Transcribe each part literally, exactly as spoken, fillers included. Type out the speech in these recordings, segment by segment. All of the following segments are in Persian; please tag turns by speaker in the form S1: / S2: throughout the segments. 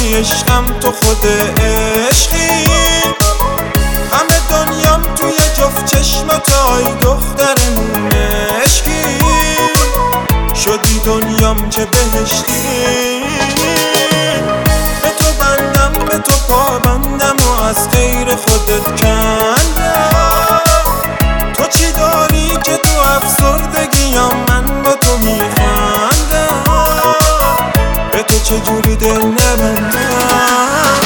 S1: توی عشقم، تو خود عشقی. همه دنیام توی جفت چشماتای دختر عشقی. شدی دنیام چه بهشتی. به تو بندم، به تو پابندم و از غیر خودت کندم. تو چی داری که تو افسردگیام من با تو میخندم. به تو چجوری دل نبندم.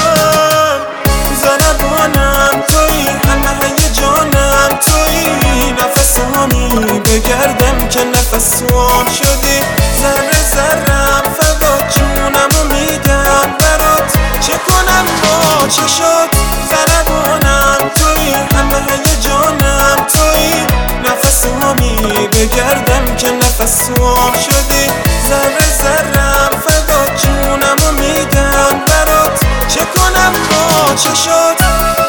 S1: زنبانم توی، همه هیجانم توی. نفسامی بگردم که نفسوام شدی. ذره ذرم فدا جونمو میدم برات. چه کنم با چشات؟ زنبانم توی، همه هیجانم توی. نفسامی بگردم که نفسوام شدی. ذره ذرم فدا جونمو میدم برات. چه کنم با چشات؟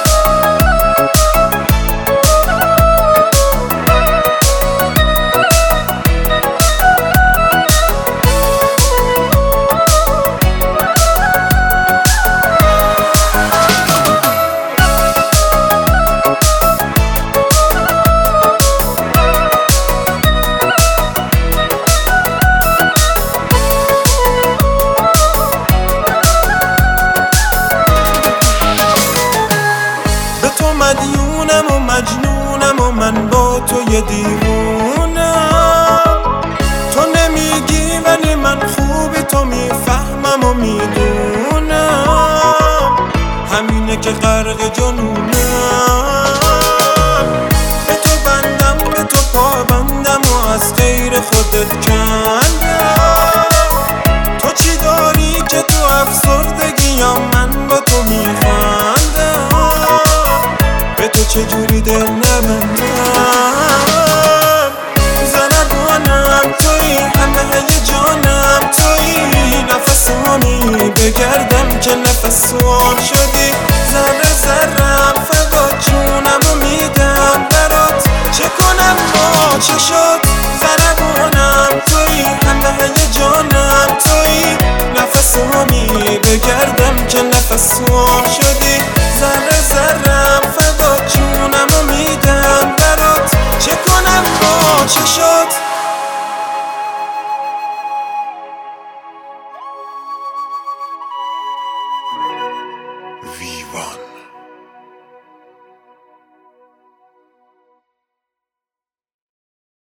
S1: مدیونم و مجنونم و من با تو یه دیوونم. تو نمیگی ولی من خوبی، تو میفهمم و میدونم. همینه که غرق جنونم. به تو بندم، به تو پابندم و از غیر خودت کندم. تو چی داری که تو افسردگیام من با تو میخندم. به تو چجوری دل نبندم. زنبانم توی، همه هیجانم توی. نفسامی بگردم که نفسوام شدی. ذره ذرم فدا جونمو میدم برات. چه کنم با چشات؟ زنبانم توی، همه هیجانم توی. نفسامی بگردم که نفسوام شدی. ذره ذرم فدا جونمو میدم برات. چه کنم با چشات؟ وی وان